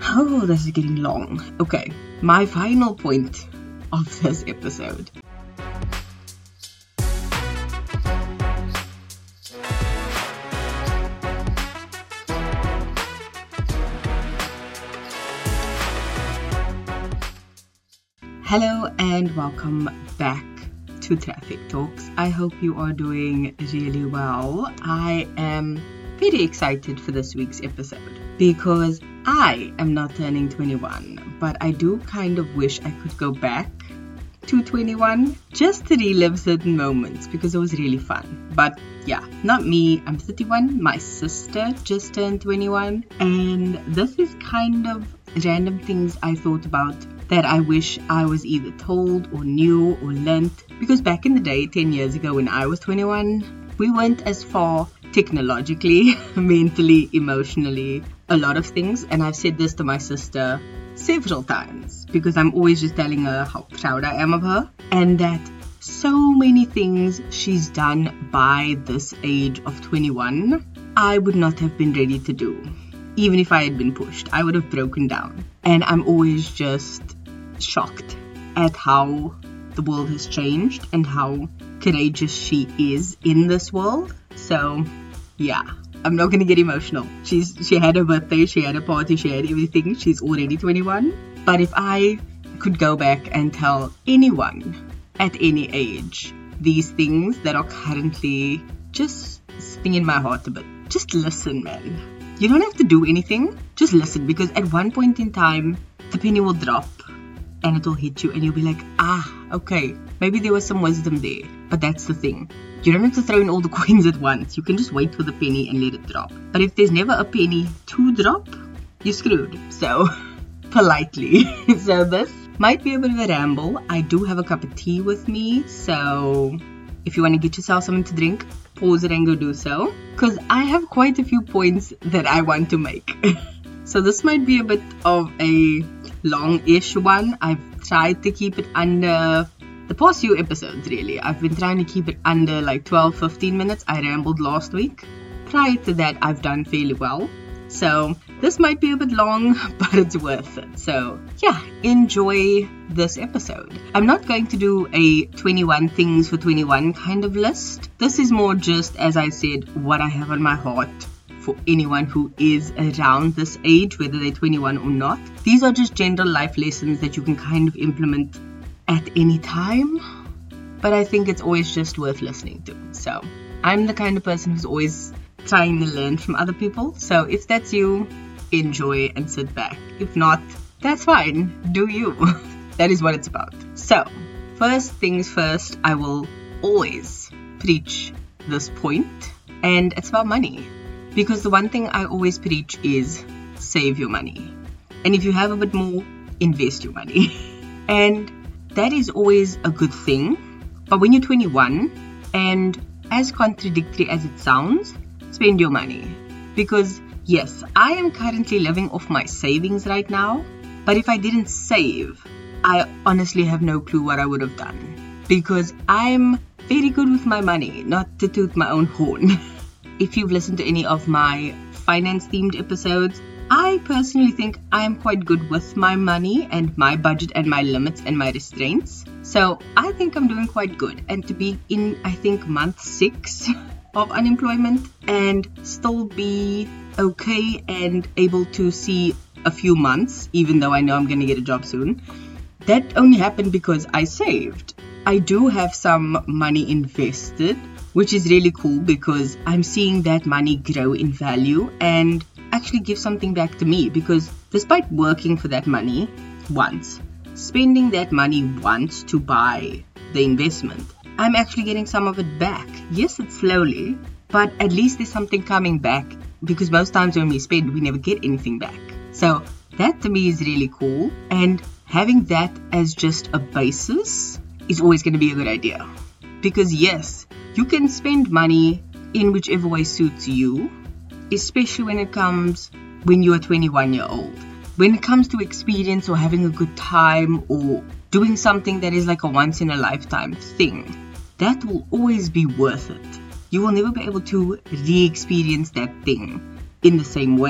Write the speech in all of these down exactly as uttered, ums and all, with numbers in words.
Oh, this is getting long. Okay, my final point of this episode. Hello and welcome back to Traffic Talks. I hope you are doing really well. I am very excited for this week's episode because I am not turning twenty-one, but I do kind of wish I could go back to twenty-one just to relive certain moments because it was really fun. But yeah, not me. I'm thirty-one. My sister just turned twenty-one, and this is kind of random things I thought about that I wish I was either told or knew or learnt, because back in the day, ten years ago when I was twenty-one, we weren't as far technologically, mentally, emotionally, a lot of things. And I've said this to my sister several times because I'm always just telling her how proud I am of her, and that so many things she's done by this age of twenty-one, I would not have been ready to do. Even if I had been pushed, I would have broken down. And I'm always just shocked at how the world has changed and how courageous she is in this world. So yeah, I'm not gonna get emotional. She's she had her birthday, she had a party, she had everything. She's already twenty-one. But if I could go back and tell anyone at any age these things that are currently just sitting in my heart a bit, just listen, man. You don't have to do anything, just listen, because at one point in time, the penny will drop and it'll hit you and you'll be like, ah, okay, maybe there was some wisdom there. But that's the thing. You don't have to throw in all the coins at once. You can just wait for the penny and let it drop. But if there's never a penny to drop, you're screwed. So, politely. So this might be a bit of a ramble. I do have a cup of tea with me, so if you want to get yourself something to drink, pause it and go do so, because I have quite a few points that I want to make. So this might be a bit of a long-ish one. I've tried to keep it under, the past few episodes really, I've been trying to keep it under like twelve to fifteen minutes. I rambled last week. Prior to that, I've done fairly well. So this might be a bit long, but it's worth it. So yeah, enjoy this episode. I'm not going to do a twenty-one things for twenty-one kind of list. This is more just, as I said, what I have on my heart for anyone who is around this age, whether they're twenty-one or not. These are just general life lessons that you can kind of implement at any time, but I think it's always just worth listening to. So I'm the kind of person who's always trying to learn from other people. So if that's you, enjoy and sit back. If not, that's fine. Do you. That is what it's about. So first things first, I will always preach this point, and it's about money. Because the one thing I always preach is save your money. And if you have a bit more, invest your money. And that is always a good thing. But when you're twenty-one, and as contradictory as it sounds, spend your money. Because yes, I am currently living off my savings right now, but if I didn't save, I honestly have no clue what I would have done. Because I'm very good with my money, not to toot my own horn. If you've listened to any of my finance themed episodes, I personally think I'm quite good with my money and my budget and my limits and my restraints. So I think I'm doing quite good. And to be in, I think, month six of unemployment and still be okay and able to see a few months, even though I know I'm going to get a job soon, that only happened because I saved. I do have some money invested, which is really cool because I'm seeing that money grow in value and actually give something back to me, because despite working for that money once, spending that money once to buy the investment, I'm actually getting some of it back. Yes, it's slowly, but at least there's something coming back, because most times when we spend, we never get anything back. So that to me is really cool, and having that as just a basis is always going to be a good idea. Because yes, you can spend money in whichever way suits you, especially when it comes when you're twenty-one year old. When it comes to experience or having a good time or doing something that is like a once in a lifetime thing, that will always be worth it. You will never be able to re-experience that thing in the same way.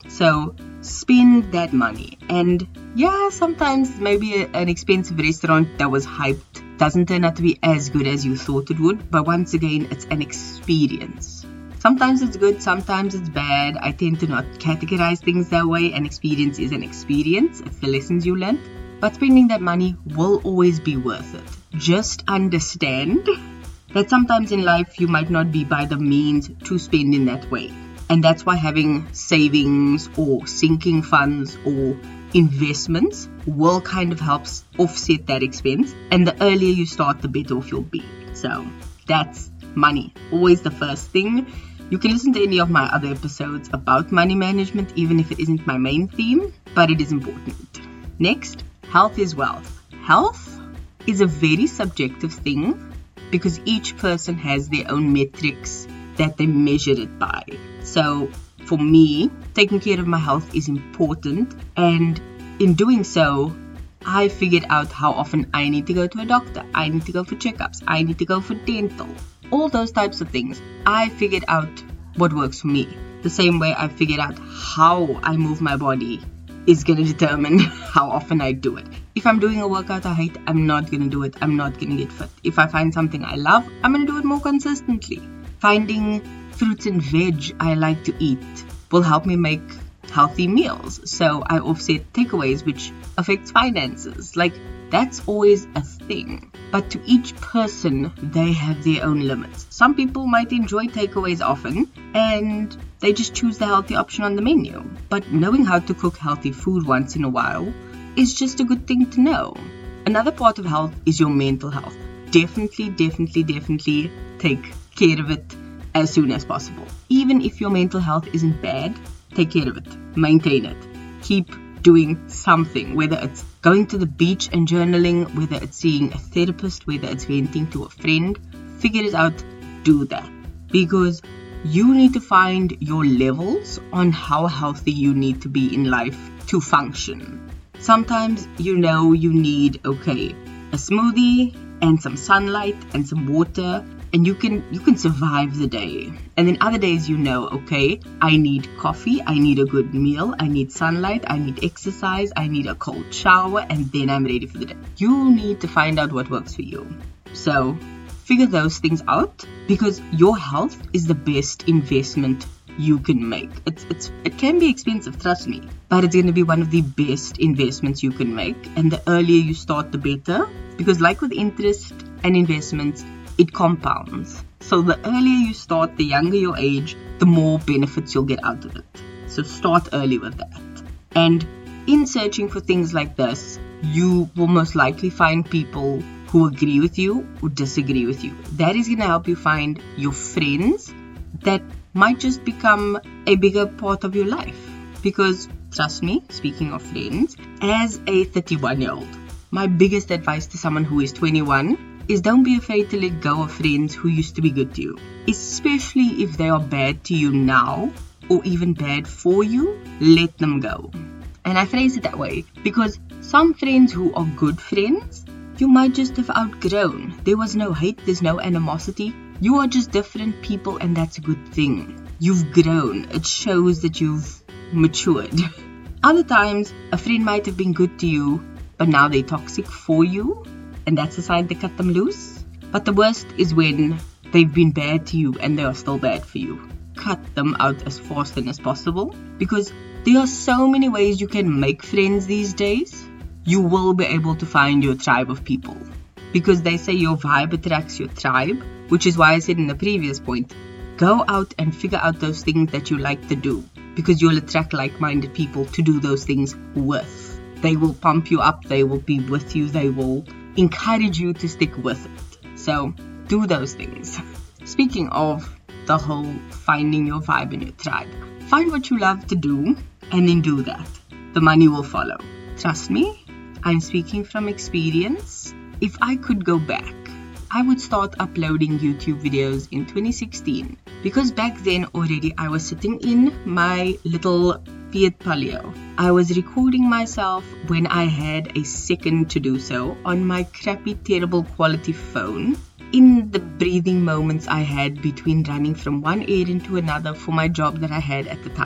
So spend that money. And yeah, sometimes maybe a, an expensive restaurant that was hyped doesn't turn out to be as good as you thought it would. But once again, it's an experience. Sometimes it's good, sometimes it's bad. I tend to not categorize things that way. An experience is an experience. It's the lessons you learn. But spending that money will always be worth it. Just understand that sometimes in life you might not be by the means to spend in that way. And that's why having savings or sinking funds or investments will kind of help offset that expense. And the earlier you start, the better off you'll be. So that's money. Always the first thing. You can listen to any of my other episodes about money management, even if it isn't my main theme, but it is important. Next, health is wealth. Health is a very subjective thing because each person has their own metrics that they measure it by. So for me, taking care of my health is important, and in doing so, I figured out how often I need to go to a doctor, I need to go for checkups, I need to go for dental, all those types of things. I figured out what works for me. The same way I figured out how I move my body is going to determine how often I do it. If I'm doing a workout I hate, I'm not going to do it. I'm not going to get fit. If I find something I love, I'm going to do it more consistently. Finding fruits and veg I like to eat will help me make healthy meals. So I offset takeaways, which affects finances. Like, that's always a thing. But to each person, they have their own limits. Some people might enjoy takeaways often, and they just choose the healthy option on the menu. But knowing how to cook healthy food once in a while is just a good thing to know. Another part of health is your mental health. Definitely, definitely, definitely take care of it as soon as possible. Even if your mental health isn't bad, take care of it. Maintain it. Keep doing something, whether it's going to the beach and journaling, whether it's seeing a therapist, whether it's venting to a friend. Figure it out. Do that. Because you need to find your levels on how healthy you need to be in life to function. Sometimes you know you need, okay, a smoothie and some sunlight and some water, and you can you can survive the day. And then other days you know, okay, I need coffee, I need a good meal, I need sunlight, I need exercise, I need a cold shower, and then I'm ready for the day. You need to find out what works for you. So figure those things out, because your health is the best investment you can make. It's it's it can be expensive, trust me, but it's going to be one of the best investments you can make. And the earlier you start, the better, because like with interest and investments, it compounds. So the earlier you start, the younger your age, the more benefits you'll get out of it. So start early with that. And in searching for things like this, you will most likely find people who agree with you or disagree with you. That is going to help you find your friends that might just become a bigger part of your life. Because trust me, speaking of friends, as a thirty-one year old, my biggest advice to someone who is twenty-one is don't be afraid to let go of friends who used to be good to you, especially if they are bad to you now or even bad for you. Let them go. And I phrase it that way because some friends who are good friends, you might just have outgrown. There was no hate, there's no animosity. You are just different people, and that's a good thing. You've grown. It shows that you've matured. Other times, a friend might have been good to you, but now they're toxic for you, and that's a sign to cut them loose. But the worst is when they've been bad to you and they are still bad for you. Cut them out as fast and as possible, because there are so many ways you can make friends these days. You will be able to find your tribe of people, because they say your vibe attracts your tribe, which is why I said in the previous point, go out and figure out those things that you like to do, because you'll attract like-minded people to do those things with. They will pump you up, they will be with you, they will encourage you to stick with it. So do those things. Speaking of the whole finding your vibe and your tribe, find what you love to do and then do that. The money will follow. Trust me, I'm speaking from experience. If I could go back, I would start uploading YouTube videos in twenty sixteen, because back then already I was sitting in my little Fiat Palio. I was recording myself when I had a second to do so on my crappy, terrible quality phone, in the breathing moments I had between running from one errand to another for my job that I had at the time.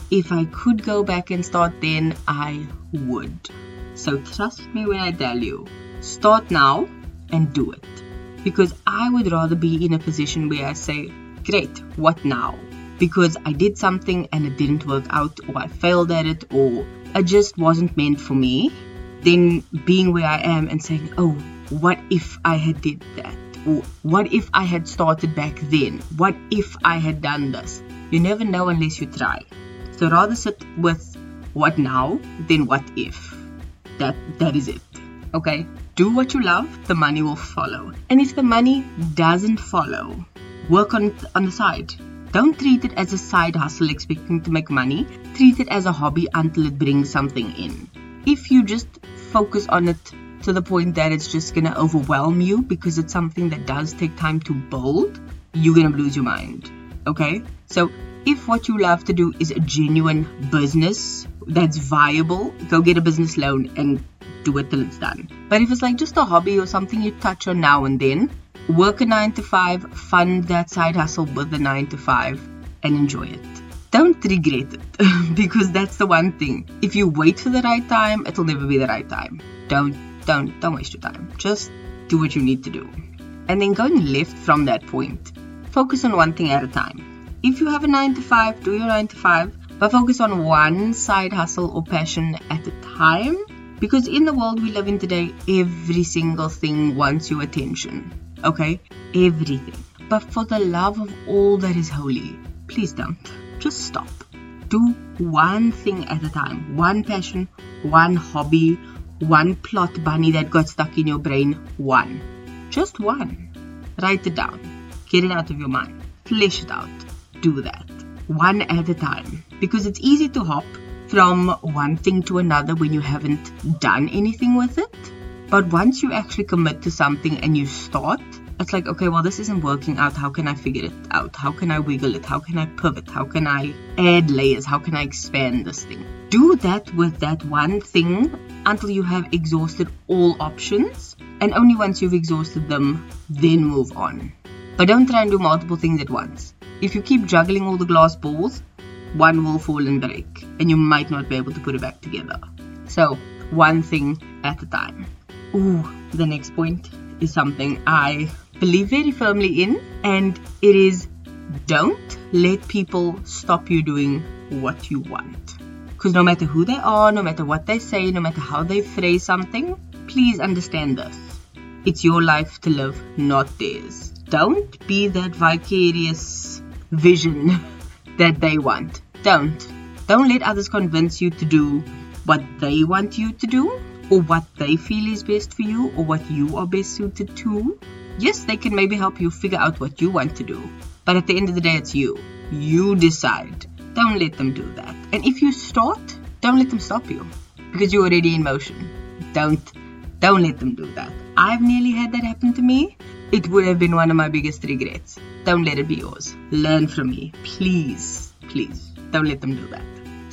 if I could go back and start then, I would. So trust me when I tell you, start now and do it. Because I would rather be in a position where I say, great, what now? Because I did something and it didn't work out, or I failed at it, or it just wasn't meant for me, than being where I am and saying, oh, what if I had did that? Or what if I had started back then? What if I had done this? You never know unless you try. So rather sit with what now than what if. That that is it. Okay? Do what you love, the money will follow. And if the money doesn't follow, work on it on the side. Don't treat it as a side hustle expecting to make money. Treat it as a hobby until it brings something in. If you just focus on it to the point that it's just going to overwhelm you because it's something that does take time to build, you're going to lose your mind. Okay? So if what you love to do is a genuine business that's viable, go get a business loan and do it till it's done. But if it's like just a hobby or something you touch on now and then, work a nine to five, fund that side hustle with the nine to five, and enjoy it. Don't regret it because that's the one thing. If you wait for the right time, it'll never be the right time. Don't, don't, don't waste your time. Just do what you need to do. And then going left from that point, focus on one thing at a time. If you have a nine to five, do your nine to five, but focus on one side hustle or passion at a time. Because in the world we live in today, every single thing wants your attention. Okay? Everything. But for the love of all that is holy, please don't. Just stop. Do one thing at a time. One passion, one hobby, one plot bunny that got stuck in your brain. One. Just one. Write it down. Get it out of your mind. Flesh it out. Do that. One at a time. Because it's easy to hop from one thing to another when you haven't done anything with it. But once you actually commit to something and you start, it's like, okay, well, this isn't working out. How can I figure it out? How can I wiggle it? How can I pivot? How can I add layers? How can I expand this thing? Do that with that one thing until you have exhausted all options. And only once you've exhausted them, then move on. But don't try and do multiple things at once. If you keep juggling all the glass balls, one will fall and break. And you might not be able to put it back together. So, one thing at a time. Ooh, the next point is something I believe very firmly in, and it is don't let people stop you doing what you want. Because no matter who they are, no matter what they say, no matter how they phrase something, please understand this. It's your life to live, not theirs. Don't be that vicarious vision that they want. Don't. Don't let others convince you to do what they want you to do, or what they feel is best for you, or what you are best suited to. Yes, they can maybe help you figure out what you want to do, but at the end of the day, it's you. You decide. Don't let them do that. And if you start, don't let them stop you, because you're already in motion. Don't, don't let them do that. I've nearly had that happen to me. It would have been one of my biggest regrets. Don't let it be yours. Learn from me. Please, please, don't let them do that.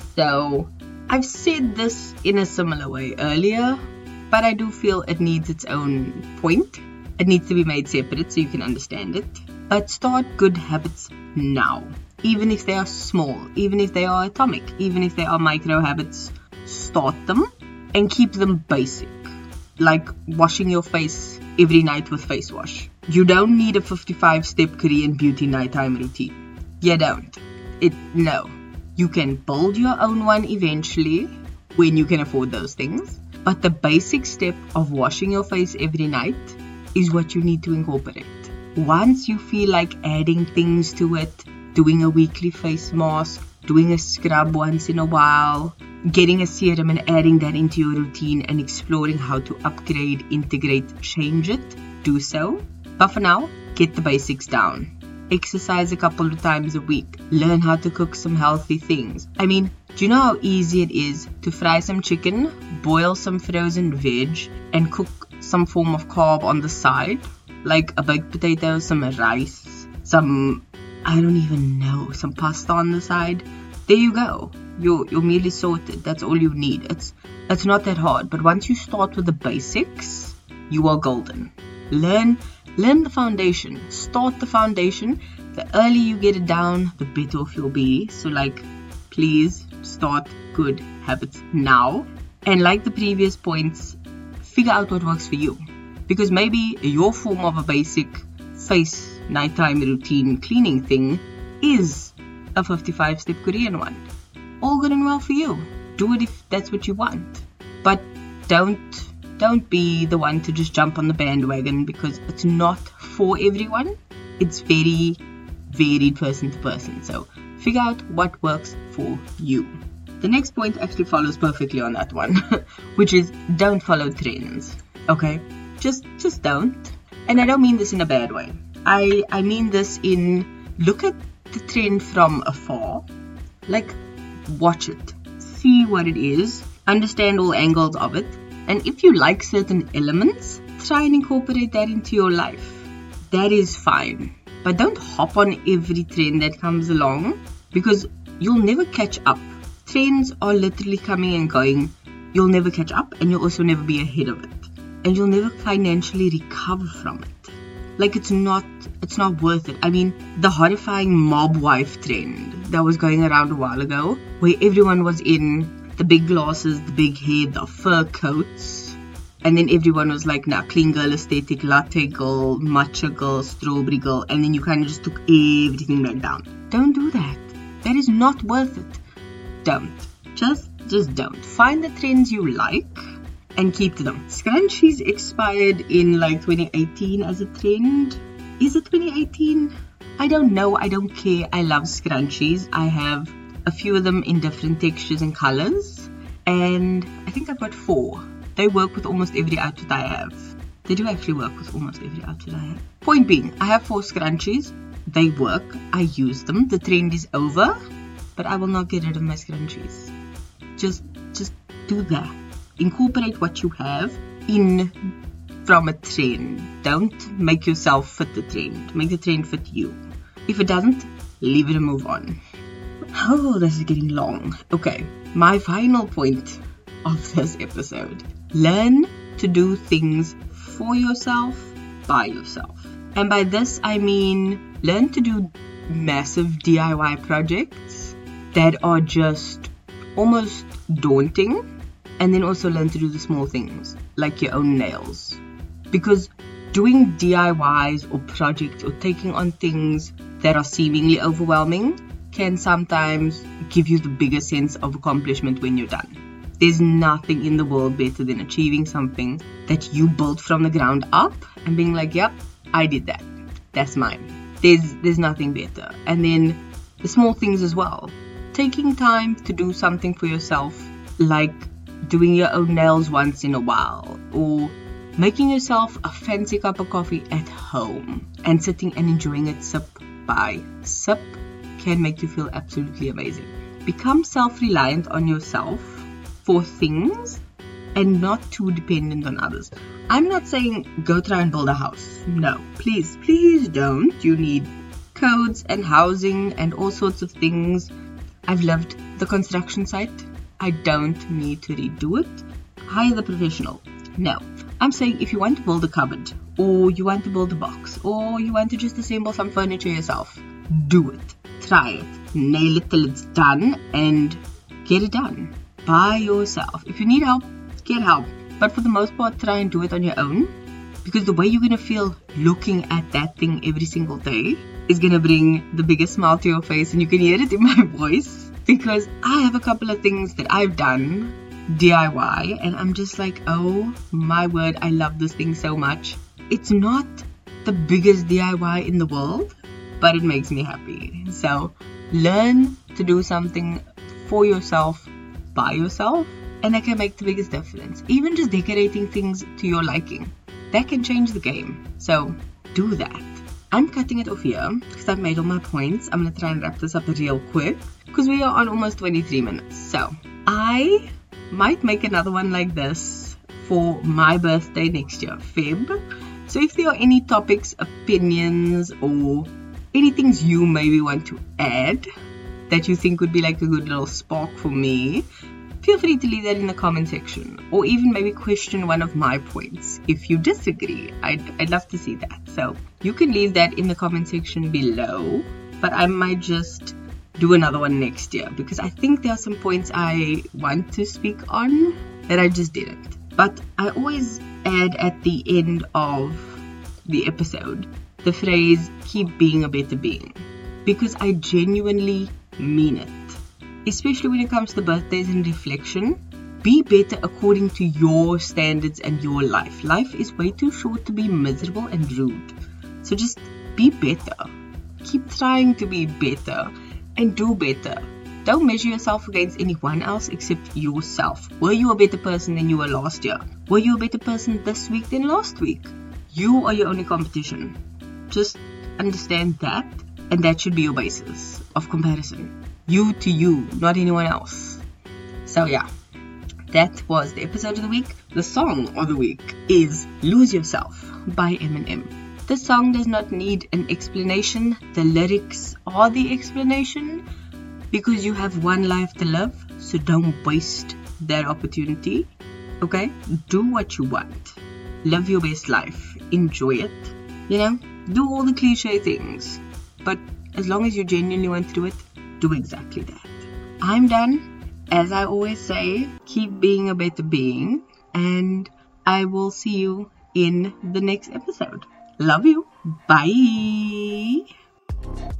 So, I've said this in a similar way earlier, but I do feel it needs its own point. It needs to be made separate so you can understand it. But start good habits now. Even if they are small, even if they are atomic, even if they are micro habits, start them and keep them basic. Like washing your face every night with face wash. You don't need a fifty-five step Korean beauty nighttime routine. You don't. It, no. You can build your own one eventually when you can afford those things. But the basic step of washing your face every night is what you need to incorporate. Once you feel like adding things to it, doing a weekly face mask, doing a scrub once in a while, getting a serum and adding that into your routine and exploring how to upgrade, integrate, change it, do so. But for now, get the basics down. Exercise a couple of times a week. Learn how to cook some healthy things. I mean, do you know how easy it is to fry some chicken, boil some frozen veg, and cook some form of carb on the side? Like a baked potato, some rice, some, I don't even know, some pasta on the side. There you go. Your, your meal is sorted. That's all you need. It's, it's not that hard. But once you start with the basics, you are golden. Learn Learn the foundation. Start the foundation. The earlier you get it down, the better off you'll be. So like, please start good habits now. And like the previous points, figure out what works for you. Because maybe your form of a basic face nighttime routine cleaning thing is a fifty-five step Korean one. All good and well for you. Do it if that's what you want. But don't don't be the one to just jump on the bandwagon, because it's not for everyone. It's very varied person to person. So figure out what works for you. The next point actually follows perfectly on that one, which is don't follow trends. Okay? Just just don't. And I don't mean this in a bad way. I, I mean this in look at the trend from afar. Like, watch it. See what it is. Understand all angles of it. And if you like certain elements, try and incorporate that into your life. That is fine. But don't hop on every trend that comes along, because you'll never catch up. Trends are literally coming and going. You'll never catch up, and you'll also never be ahead of it. And you'll never financially recover from it. Like, it's not it's not worth it. I mean, the horrifying mob wife trend that was going around a while ago, where everyone was in the big glasses, the big hair, the fur coats, and then everyone was like, nah, clean girl aesthetic, latte girl, matcha girl, strawberry girl, and then you kind of just took everything back down. Don't do that. That is not worth it. Don't. Just, just don't. Find the trends you like and keep to them. Scrunchies expired in like twenty eighteen as a trend. Is it twenty eighteen? I don't know. I don't care. I love scrunchies. I have a few of them in different textures and colors, and I think I've got four. They work with almost every outfit I have. They do actually work with almost every outfit I have. Point being, I have four scrunchies. They work. I use them. The trend is over, but I will not get rid of my scrunchies. Just, just do that. Incorporate what you have in from a trend. Don't make yourself fit the trend. Make the trend fit you. If it doesn't, leave it and move on. Oh, this is getting long. Okay, my final point of this episode. Learn to do things for yourself, by yourself. And by this, I mean learn to do massive D I Y projects that are just almost daunting. And then also learn to do the small things, like your own nails. Because doing D I Ys or projects or taking on things that are seemingly overwhelming can sometimes give you the biggest sense of accomplishment when you're done. There's nothing in the world better than achieving something that you built from the ground up and being like, yep, I did that. That's mine. There's there's nothing better. And then the small things as well. Taking time to do something for yourself, like doing your own nails once in a while, or making yourself a fancy cup of coffee at home and sitting and enjoying it sip by sip, can make you feel absolutely amazing. Become self-reliant on yourself for things and not too dependent on others. I'm not saying go try and build a house. No, please, please don't. You need codes and housing and all sorts of things. I've lived the construction site. I don't need to redo it. Hire the professional. No, I'm saying if you want to build a cupboard, or you want to build a box, or you want to just assemble some furniture yourself, do it. Try it. Nail it till it's done and get it done by yourself. If you need help, get help. But for the most part, try and do it on your own, because the way you're going to feel looking at that thing every single day is going to bring the biggest smile to your face, and you can hear it in my voice. Because I have a couple of things that I've done D I Y and I'm just like, oh my word, I love this thing so much. It's not the biggest D I Y in the world, but it makes me happy. So learn to do something for yourself, by yourself, and that can make the biggest difference. Even just decorating things to your liking, that can change the game. So do that. I'm cutting it off here because I've made all my points. I'm going to try and wrap this up real quick because we are on almost twenty-three minutes. So I might make another one like this for my birthday next year, Feb. So if there are any topics, opinions, or any things you maybe want to add that you think would be like a good little spark for me, feel free to leave that in the comment section, or even maybe question one of my points. If you disagree, I'd, I'd love to see that. So you can leave that in the comment section below, but I might just do another one next year, because I think there are some points I want to speak on that I just didn't. But I always add at the end of the episode the phrase, keep being a better being, because I genuinely mean it. Especially when it comes to birthdays and reflection, be better according to your standards and your life. Life is way too short to be miserable and rude. So just be better. Keep trying to be better and do better. Don't measure yourself against anyone else except yourself. Were you a better person than you were last year? Were you a better person this week than last week? You are your only competition. Just understand that, and that should be your basis of comparison. You to you, not anyone else. So yeah, that was the episode of the week. The song of the week is Lose Yourself by Eminem. The song does not need an explanation. The lyrics are the explanation, because you have one life to live, so don't waste that opportunity. Okay? Do what you want. Live your best life. Enjoy it. You know? Do all the cliche things. But as long as you genuinely want to do it, do exactly that. I'm done. As I always say, keep being a better being. And I will see you in the next episode. Love you. Bye.